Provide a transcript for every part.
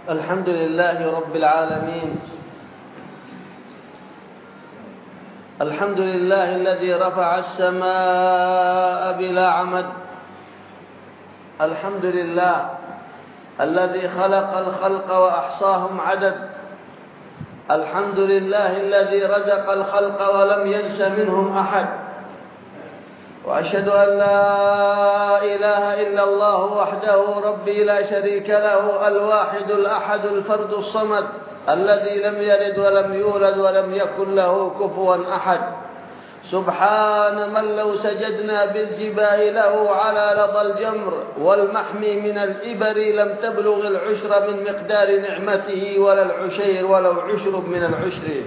الحمد لله رب العالمين. الحمد لله الذي رفع السماء بلا عمد. الحمد لله الذي خلق الخلق وأحصاهم عدد. الحمد لله الذي رزق الخلق ولم ينس منهم أحد. وأشهد أن لا إله إلا الله وحده ربي لا شريك له، الواحد الأحد الفرد الصمد، الذي لم يلد ولم يولد ولم يكن له كفوا أحد. سبحان من لو سجدنا بالجباه له على لظى الجمر والمحمي من الإبر لم تبلغ العشر من مقدار نعمته ولا العشير ولو عشر من العشر.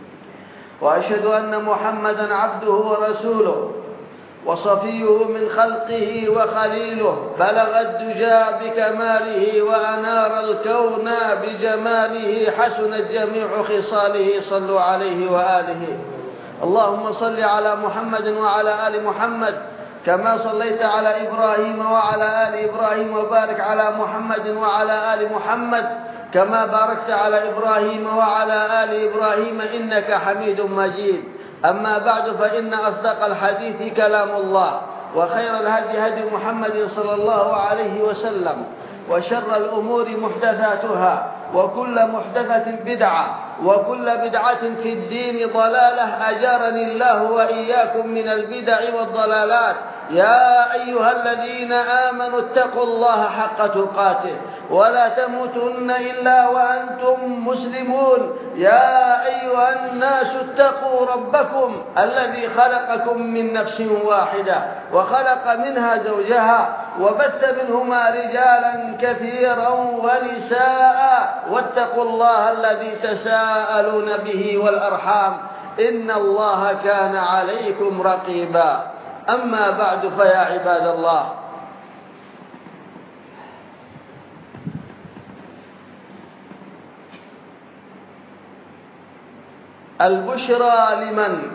وأشهد أن محمدا عبده ورسوله وصفيه من خلقه وخليله، بلغ الدجى بكماله وأنار الكون بجماله، حسنت جميع خصاله، صلوا عليه وآله. اللهم صل على محمد وعلى آل محمد كما صليت على إبراهيم وعلى آل إبراهيم، وبارك على محمد وعلى آل محمد كما باركت على إبراهيم وعلى آل إبراهيم إنك حميد مجيد. أما بعد، فإن أصدق الحديث كلام الله، وخير الهدي هدي محمد صلى الله عليه وسلم، وشر الأمور محدثاتها، وكل محدثة بدعة، وكل بدعة في الدين ضلالة، أجارني الله وإياكم من البدع والضلالات. يا أيها الذين آمنوا اتقوا الله حق تقاته ولا تموتن إلا وأنتم مسلمون. يا أيها الناس اتقوا ربكم الذي خلقكم من نفس واحدة وخلق منها زوجها وبث منهما رجالا كثيرا ونساء، واتقوا الله الذي تساءلون به والأرحام إن الله كان عليكم رقيبا. أما بعد، فيا عباد الله، البشرى لمن؟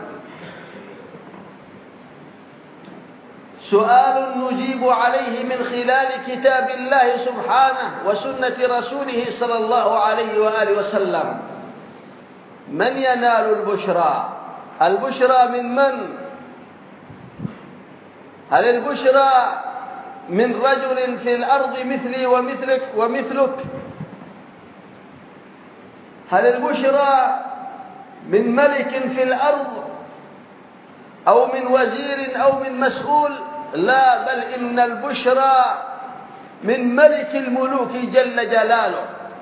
سؤال نجيب عليه من خلال كتاب الله سبحانه وسنة رسوله صلى الله عليه وآله وسلم. من ينال البشرى؟ البشرى من من؟ هل البشرى من رجل في الأرض مثلي ومثلك؟ هل البشرى من ملك في الأرض أو من وزير أو من مسؤول؟ لا، بل إن البشرى من ملك الملوك جل جلاله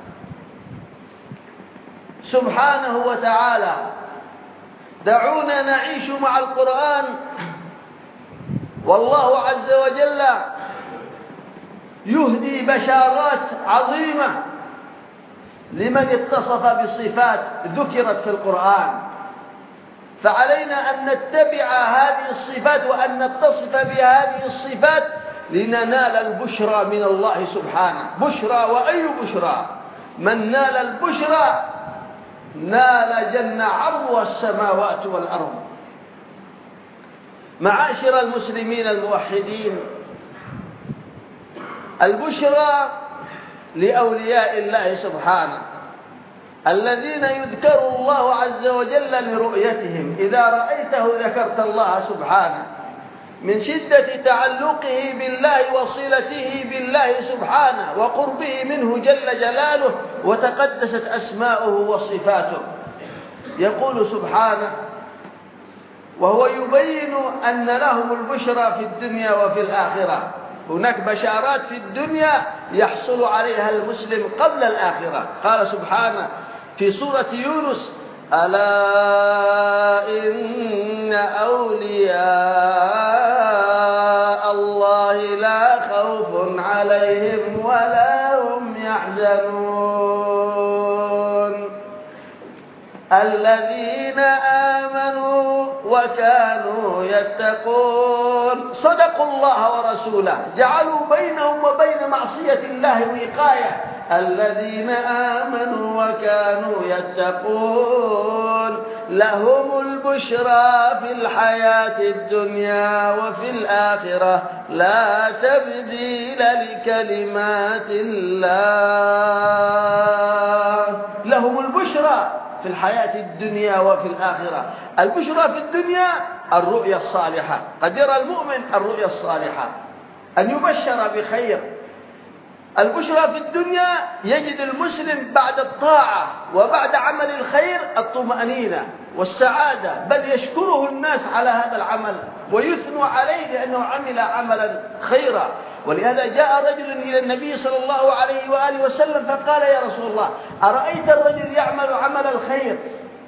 سبحانه وتعالى. دعونا نعيش مع القرآن، والله عز وجل يهدي بشارات عظيمة لمن اتصف بصفات ذكرت في القرآن، فعلينا أن نتبع هذه الصفات وأن نتصف بهذه الصفات لننال البشرى من الله سبحانه. بشرى، وأي بشرى؟ من نال البشرى نال جنة عرضها السماوات والأرض. معاشر المسلمين الموحدين، البشرى لأولياء الله سبحانه الذين يذكر الله عز وجل لرؤيتهم. إذا رأيته ذكرت الله سبحانه من شدة تعلقه بالله وصلته بالله سبحانه وقربه منه جل جلاله وتقدست أسماؤه وصفاته. يقول سبحانه وهو يبين أن لهم البشرى في الدنيا وفي الآخرة. هناك بشارات في الدنيا يحصل عليها المسلم قبل الآخرة. قال سبحانه في سورة يونس: ألا إن أولياء الله لا خوف عليهم ولا هم يحزنون الذين آمنوا وكانوا يتقون. صدقوا الله ورسوله، جعلوا بينهم وبين معصية الله وقاية. الذين آمنوا وكانوا يتقون لهم البشرى في الحياة الدنيا وفي الآخرة لا تبديل لكلمات الله في الحياة الدنيا وفي الآخرة. البشرى في الدنيا الرؤيا الصالحة، قد يرى المؤمن الرؤيا الصالحة، أن يبشر بخير. البشرى في الدنيا يجد المسلم بعد الطاعة وبعد عمل الخير الطمأنينة والسعادة، بل يشكره الناس على هذا العمل ويثنوا عليه لأنه عمل عملا خيرا. ولهذا جاء رجل إلى النبي صلى الله عليه وآله وسلم فقال: يا رسول الله، أرأيت الرجل يعمل عمل الخير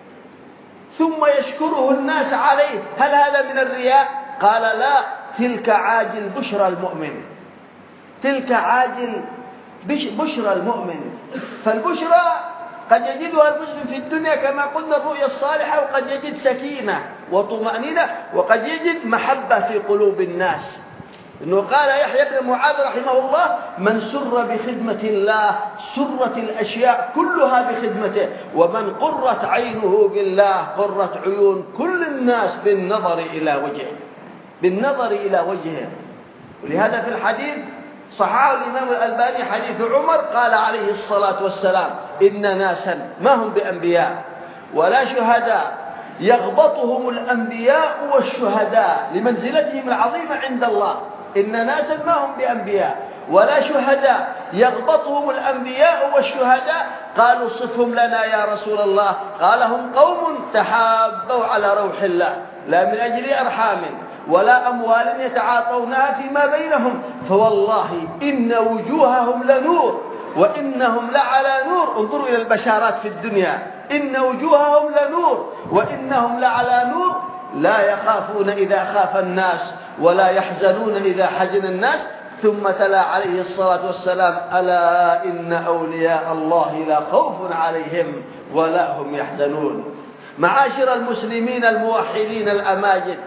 ثم يشكره الناس عليه، هل هذا من الرياء؟ قال: لا، تلك عاجل بشرى المؤمن، تلك عاجل بشرى المؤمن. فالبشرى قد يجدها المسلم في الدنيا كما قلنا الرؤيا الصالحة، وقد يجد سكينة وطمأنينة، وقد يجد محبة في قلوب الناس. إنه قال يحيى بن معاذ رحمه الله: من سر بخدمة الله سرت الأشياء كلها بخدمته، ومن قرت عينه بالله قرت عيون كل الناس بالنظر إلى وجهه، بالنظر إلى وجهه. ولهذا في الحديث صححه الإمام الألباني حديث عمر، قال عليه الصلاة والسلام: إن ناسا ما هم بأنبياء ولا شهداء يغبطهم الأنبياء والشهداء لمنزلتهم العظيمة عند الله. إن ناسا ما هم بأنبياء ولا شهداء يغبطهم الأنبياء والشهداء. قالوا: صفهم لنا يا رسول الله. قال: هم قوم تحابوا على روح الله، لا من أجل أرحام ولا أموال يتعاطونها فيما بينهم، فوالله إن وجوههم لنور وإنهم لعلى نور. انظروا إلى البشارات في الدنيا: إن وجوههم لنور وإنهم لعلى نور، لا يخافون إذا خاف الناس ولا يحزنون إذا حزن الناس. ثم تلا عليه الصلاة والسلام: ألا إن أولياء الله لا خوف عليهم ولا هم يحزنون. معاشر المسلمين الموحدين الأماجد،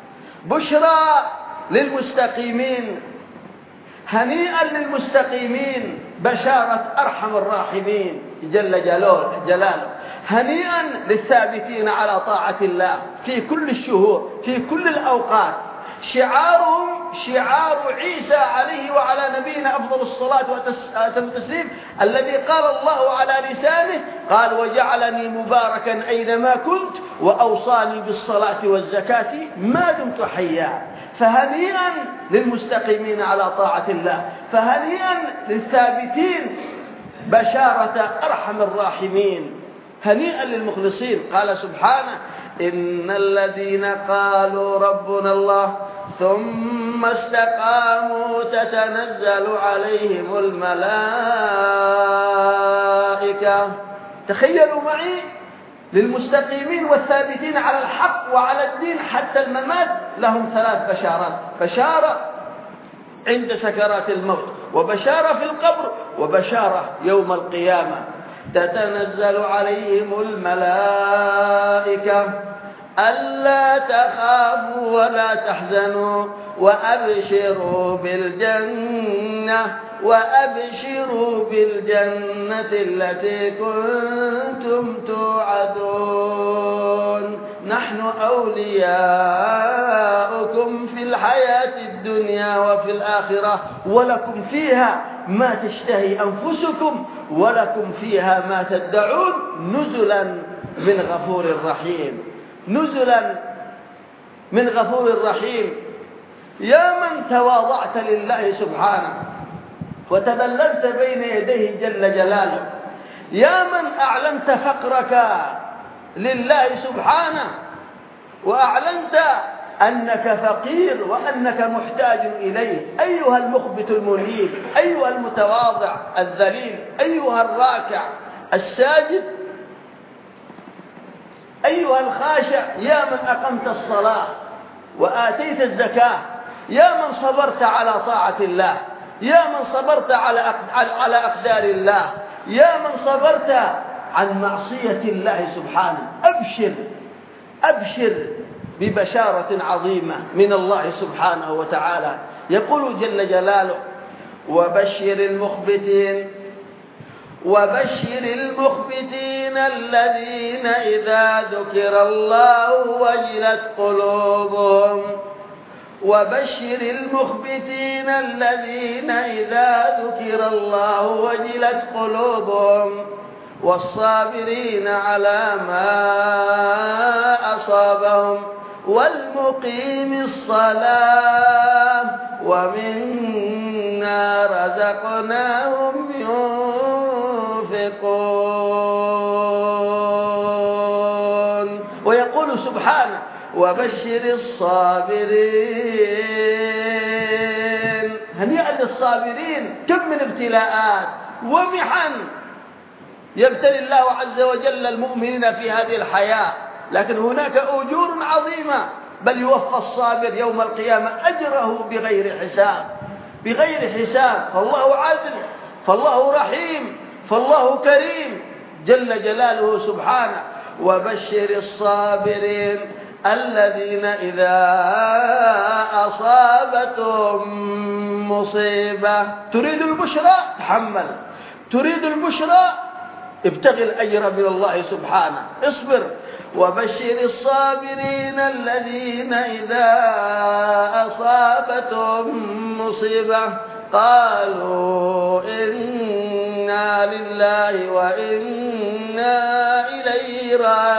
بشرى للمستقيمين، هنيئا للمستقيمين، بشارة أرحم الراحمين جل جلاله. هنيئا للثابتين على طاعة الله في كل الشهور في كل الأوقات. شعارهم شعار عيسى عليه وعلى نبينا أفضل الصلاة والتسليم، الذي قال الله على لسانه: قال: وجعلني مباركا أينما كنت وأوصاني بالصلاة والزكاة ما دمت حيا. فهنيئا للمستقيمين على طاعة الله، فهنيئا للثابتين، بشارة أرحم الراحمين. هنيئا للمخلصين. قال سبحانه: إن الذين قالوا ربنا الله ثم استقاموا تتنزل عليهم الملائكة. تخيلوا معي، للمستقيمين والثابتين على الحق وعلى الدين حتى الممات لهم 3 بشارات: بشارة عند سكرات الموت، وبشارة في القبر، وبشارة يوم القيامة. تتنزل عليهم الملائكة ألا تخافوا ولا تحزنوا وأبشروا بالجنة التي كنتم توعدون. نحن أولياؤكم في الحياة الدنيا وفي الآخرة، ولكم فيها ما تشتهي أنفسكم ولكم فيها ما تدعون، نزلا من غفور رحيم. نزلا من غفور رحيم. يا من تواضعت لله سبحانه وتذللت بين يديه جل جلاله، يا من أعلنت فقرك لله سبحانه وأعلنت أنك فقير وأنك محتاج إليه، أيها المخبت المنيب، أيها المتواضع الذليل، أيها الراكع الساجد، أيها الخاشع، يا من أقمت الصلاة وآتيت الزكاة، يا من صبرت على طاعة الله، يا من صبرت على أقدار الله، يا من صبرت عن معصية الله سبحانه. أبشر ببشارة عظيمة من الله سبحانه وتعالى. يقول جل جلاله: وبشر المخبتين الذين إذا ذكر الله وجلت قلوبهم. وبشر المخبتين الذين إذا ذكر الله وجلت قلوبهم والصابرين على ما أصابهم والمقيم الصلاة ومما رزقناهم ينفقون. ويقول سبحانه: وبشر الصابرين. هنيئا للصابرين. كم من ابتلاءات ومحن يبتلي الله عز وجل المؤمنين في هذه الحياة، لكن هناك أجور عظيمة، بل يوفى الصابر يوم القيامة أجره بغير حساب، بغير حساب. فالله عادل، فالله رحيم، فالله كريم جل جلاله سبحانه. وبشر الصابرين الذين إذا أصابتهم مصيبة تريد البشرى تحمل، تريد البشرى ابتغي الأجر من الله سبحانه، اصبر. وبشر الصابرين الذين إذا أصابتهم مصيبة قالوا إنا لله وإنا إليه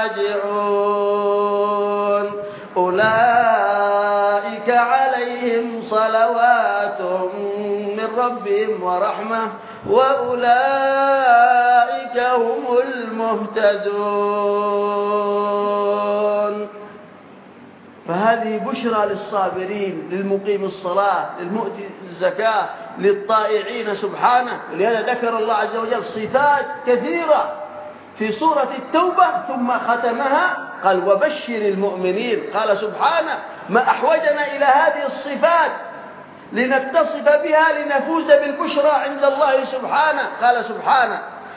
راجعون أولئك عليهم صلوات من ربهم ورحمة وأولئك هم المهتدون. فهذه بشرى للصابرين، للمقيم الصلاة، للمؤتي الزكاة، للطائعين سبحانه. ولهذا ذكر الله عز وجل صفات كثيرة في سورة التوبة ثم ختمها قال: وبشر المؤمنين. قال سبحانه: ما أحوجنا إلى هذه الصفات لنتصف بها لنفوز بالبشرى عند الله سبحانه. قال سبحانه: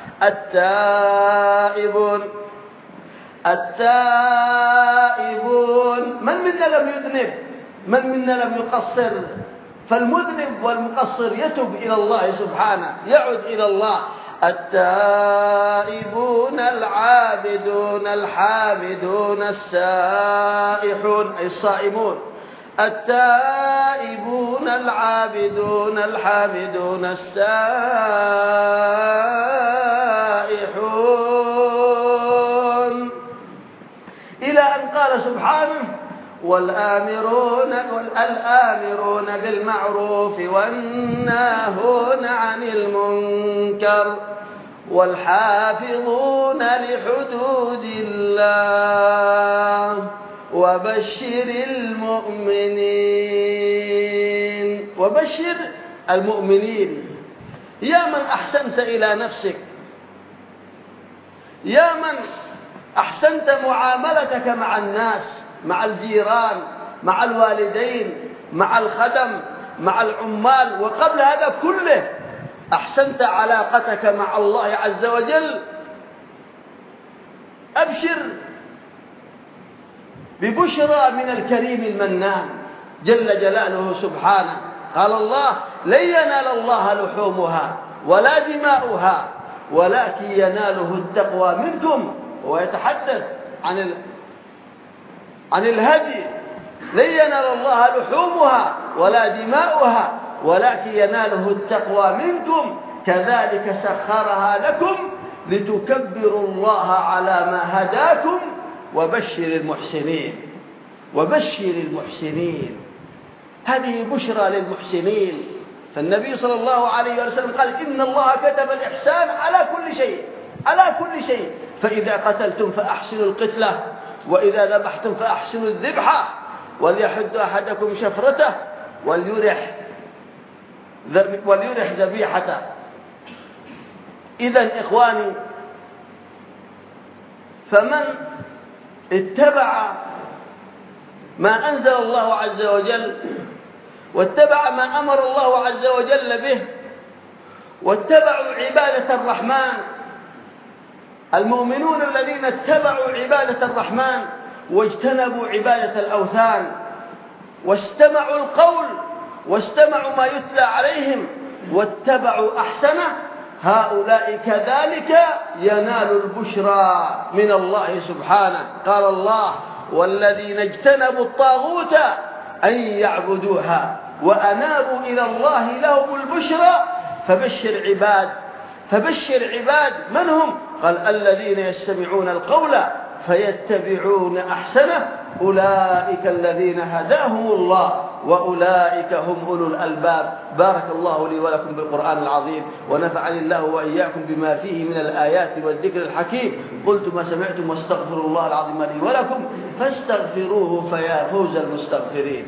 التائبون. من منا لم يذنب؟ من منا لم يقصر؟ فالمذنب والمقصر يتوب إلى الله سبحانه، يعود إلى الله. التائبون العابدون الحامدون السائحون أي الصائمون. التائبون العابدون الحامدون السائحون إلى أن قال سبحانه: والآمرون بالمعروف والناهون عن المنكر والحافظون لحدود الله وبشر المؤمنين. وبشر المؤمنين. يا من أحسنت إلى نفسك، يا من أحسنت معاملتك مع الناس، مع الجيران، مع الوالدين، مع الخدم، مع العمال، وقبل هذا كله أحسنت علاقتك مع الله عز وجل. أبشر ببشرى من الكريم المنان جل جلاله سبحانه. قال الله: لن ينال الله لحومها ولا دماؤها ولكن يناله التقوى منكم. ويتحدث عن الهدي: لن ينال الله لحومها ولا دماؤها ولكن يناله التقوى منكم كذلك سخرها لكم لتكبروا الله على ما هداكم وبشر المحسنين. وبشر المحسنين. هذه بشرى للمحسنين. فالنبي صلى الله عليه وسلم قال: إن الله كتب الإحسان على كل شيء، على كل شيء. فإذا قتلتم فأحسنوا القتلة وإذا ذبحتم فأحسنوا الذبحة وليحد أحدكم شفرته وليرح ذبيحته. إذن إخواني، فمن اتبع ما أنزل الله عز وجل واتبع ما أمر الله عز وجل به واتبعوا عبادة الرحمن، المؤمنون الذين اتبعوا عبادة الرحمن واجتنبوا عبادة الأوثان واستمعوا القول واستمعوا ما يتلى عليهم واتبعوا أحسنه، هؤلاء كذلك ينال البشرى من الله سبحانه. قال الله: والذين اجتنبوا الطاغوت أن يعبدوها وأنابوا إلى الله لهم البشرى. فبشر عباد فبشر عباد من هم؟ قال الذين يستمعون القول فيتبعون أحسنه أولئك الذين هداهم الله وأولئك هم أولو الألباب. بارك الله لي ولكم بالقرآن العظيم، ونفعني الله وإياكم بما فيه من الآيات والذكر الحكيم. قلت ما سمعتم واستغفر الله العظيم لي ولكم فاستغفروه فيا فوز المستغفرين.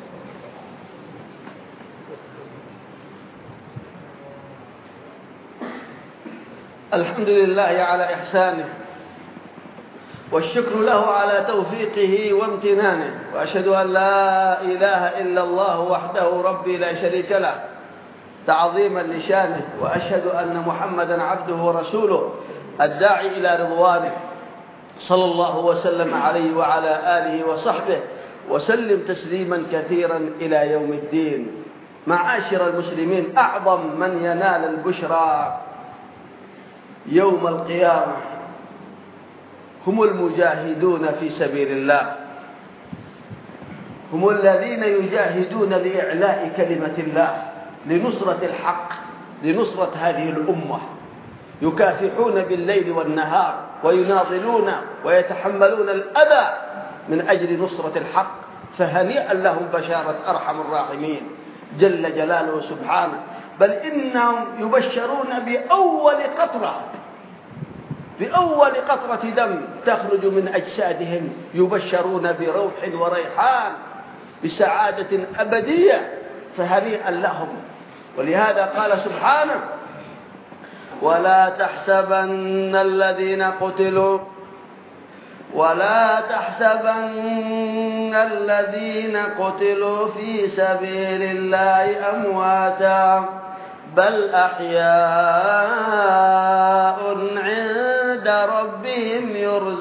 الحمد لله على إحسانه، والشكر له على توفيقه وامتنانه، وأشهد أن لا إله إلا الله وحده ربي لا شريك له تعظيما لشانه، وأشهد أن محمدا عبده ورسوله الداعي إلى رضوانه، صلى الله وسلم عليه وعلى آله وصحبه وسلم تسليما كثيرا إلى يوم الدين. معاشر المسلمين، أعظم من ينال البشرى يوم القيامة هم المجاهدون في سبيل الله، هم الذين يجاهدون لإعلاء كلمة الله، لنصرة الحق، لنصرة هذه الأمة، يكافحون بالليل والنهار ويناضلون ويتحملون الأذى من أجل نصرة الحق. فهنيئا لهم بشارة أرحم الراحمين جل جلاله سبحانه. بل إنهم يبشرون بأول قطرة دم تخرج من أجسادهم، يبشرون بروح وريحان بسعادة أبدية، فهنيئا لهم. ولهذا قال سبحانه: ولا تحسبن الذين قتلوا في سبيل الله أمواتا بل أحياء عند ربهم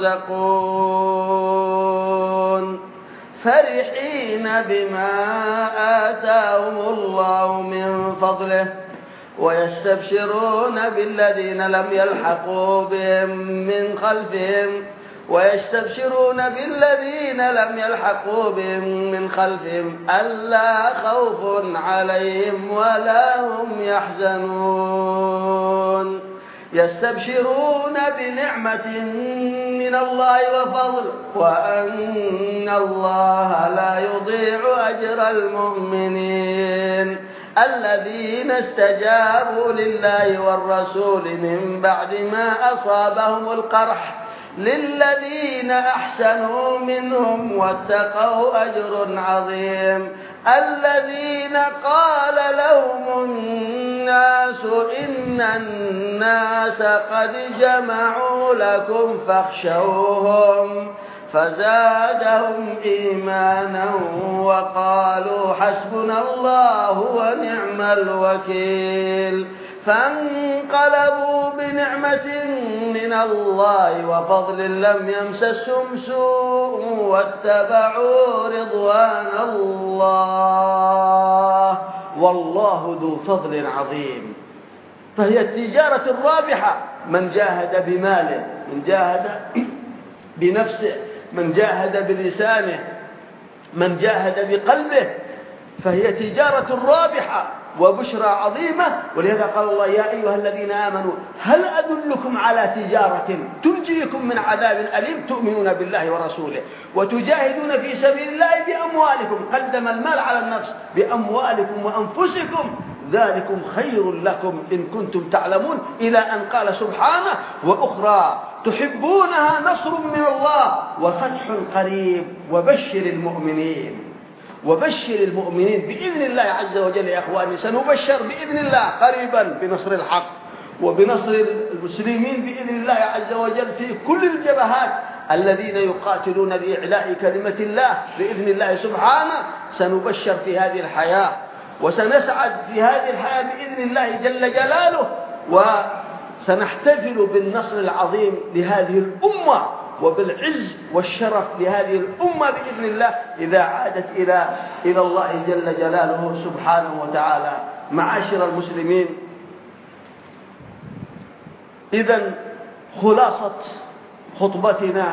يرزقون فرحين بما آتاهم الله من فضله ويستبشرون بالذين لم يلحقوا بهم من خلفهم ألا خوف عليهم ولا هم يحزنون يستبشرون بنعمة من الله وفضل وأن الله لا يضيع أجر المؤمنين الذين استجابوا لله والرسول من بعد ما أصابهم القرح للذين أحسنوا منهم واتقوا أجر عظيم الذين قال لهم الناس إن الناس قد جمعوا لكم فاخشوهم فزادهم إيمانا وقالوا حسبنا الله ونعم الوكيل فانقلبوا بنعمة من الله وفضل لم يمسسهم سوء واتبعوا رضوان الله والله ذو فضل عظيم. فهي التجارة الرابحة، من جاهد بماله، من جاهد بنفسه، من جاهد بلسانه، من جاهد بقلبه، فهي تجارة رابحة وبشرى عظيمة. ولهذا قال الله: يا أيها الذين آمنوا هل أدلكم على تجارة تنجيكم من عذاب أليم تؤمنون بالله ورسوله وتجاهدون في سبيل الله بأموالكم. قدم المال على النفس، بأموالكم وأنفسكم ذلكم خير لكم إن كنتم تعلمون، إلى أن قال سبحانه: وأخرى تحبونها نصر من الله وفتح قريب وبشر المؤمنين بإذن الله عز وجل. يا أخواني، سنبشر بإذن الله قريبا بنصر الحق وبنصر المسلمين بإذن الله عز وجل في كل الجبهات الذين يقاتلون لإعلاء كلمة الله بإذن الله سبحانه. سنبشر في هذه الحياة وسنسعد في هذه الحياة بإذن الله جل جلاله، وسنحتفل بالنصر العظيم لهذه الأمة وبالعز والشرف لهذه الأمة بإذن الله إذا عادت إلى الله جل جلاله سبحانه وتعالى. معاشر المسلمين، إذن خلاصة خطبتنا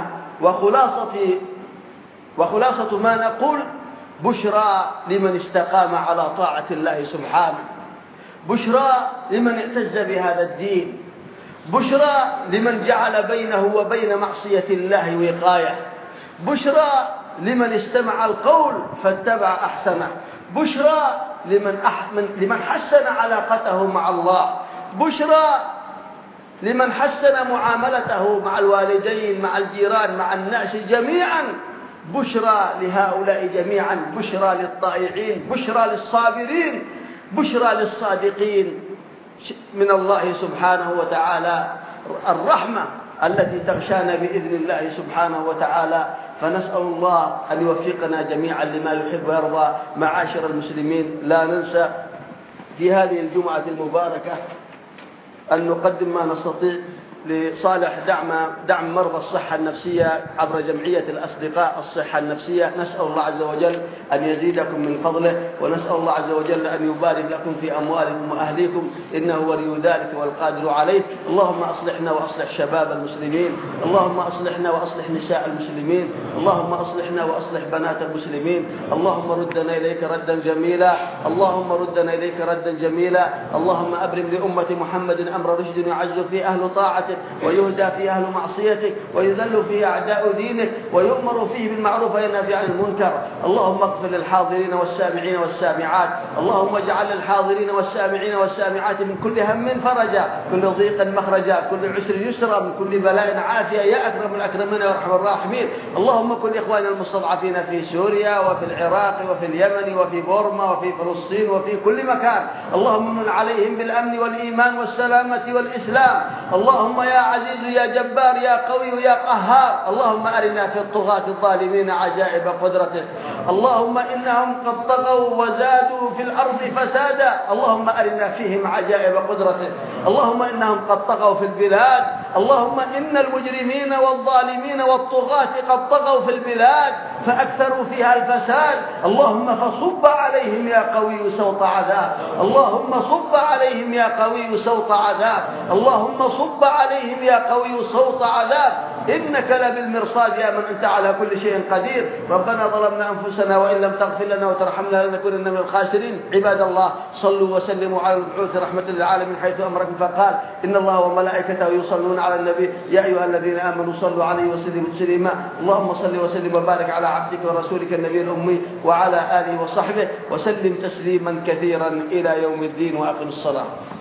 وخلاصة ما نقول: بشرى لمن استقام على طاعة الله سبحانه، بشرى لمن اعتز بهذا الدين، بشرى لمن جعل بينه وبين معصية الله وقاية، بشرى لمن استمع القول فاتبع أحسنه، بشرى لمن حسن علاقته مع الله، بشرى لمن حسن معاملته مع الوالدين، مع الجيران، مع الناس جميعا، بشرى لهؤلاء جميعا، بشرى للطائعين، بشرى للصابرين، بشرى للصادقين من الله سبحانه وتعالى، الرحمة التي تغشانا بإذن الله سبحانه وتعالى. فنسأل الله أن يوفقنا جميعا لما يحب ويرضى. معاشر المسلمين، لا ننسى في هذه الجمعة المباركة أن نقدم ما نستطيع لصالح دعم مرضى الصحة النفسية عبر جمعية الأصدقاء الصحة النفسية. نسأل الله عز وجل أن يزيدكم من فضله، ونسأل الله عز وجل أن يبارك لكم في أموالكم وأهليكم، إنه ولي ذلك والقادر عليه. اللهم أصلحنا وأصلح شباب المسلمين، اللهم أصلحنا وأصلح نساء المسلمين، اللهم أصلحنا وأصلح بنات المسلمين. اللهم ردنا إليك ردا جميلا، اللهم ردنا إليك ردا جميلا. اللهم أبرم لأمة محمد أمر رشد يعز فيه أهل طاعتك، ويهدى فيه أهل معصيتك، ويذل فيه أعداء دينك، ويؤمر فيه بالمعروف وينهى عن المنكر. اللهم اغفر للحاضرين والسامعين والسامعات، اللهم اجعل للحاضرين والسامعين والسامعات من كل هم فرجا، كل ضيق مخرجا، كل عسر يسرا، من كل بلاء عافية، يا أكرم الأكرمين وأرحم الراحمين. اللهم كن إخواننا المستضعفين في سوريا وفي العراق وفي اليمن وفي بورما وفي فلسطين وفي كل مكان، اللهم من عليهم بالأمن والإيمان والسلامة والإسلام. اللهم يا عزيز يا جبار يا قوي يا قهار، اللهم أرنا في الطغاة الظالمين عجائب قدرتك. اللهم إنهم قد طغوا وزادوا في الأرض فسادا، اللهم أرنا فيهم عجائب قدرتك. اللهم إنهم قد طغوا في البلاد، اللهم إن المجرمين والظالمين والطغاة قد طغوا في البلاد فأكثروا فيها الفساد، اللهم فصب عليهم يا قوي سوط عذاب، اللهم صب عليهم يا قوي سوط عذاب، اللهم صب عليهم يا قوي سوط عذاب، إنك لبالمرصاد يا من أنت على كل شيء قدير. ربنا ظلمنا أنفسنا وإن لم تغفر لنا وترحمنا لنكونن من الخاسرين. عباد الله، صلوا وسلموا على المبعوث رحمة للعالمين حيث أمركم فقال: إن الله وملائكته يصلون على النبي يا أيها الذين آمنوا صلوا عليه وسلموا تسليما. اللهم صل وسلم وبارك على عبدك ورسولك النبي الأمي وعلى آله وصحبه وسلم تسليما كثيرا إلى يوم الدين. وأقم الصلاة.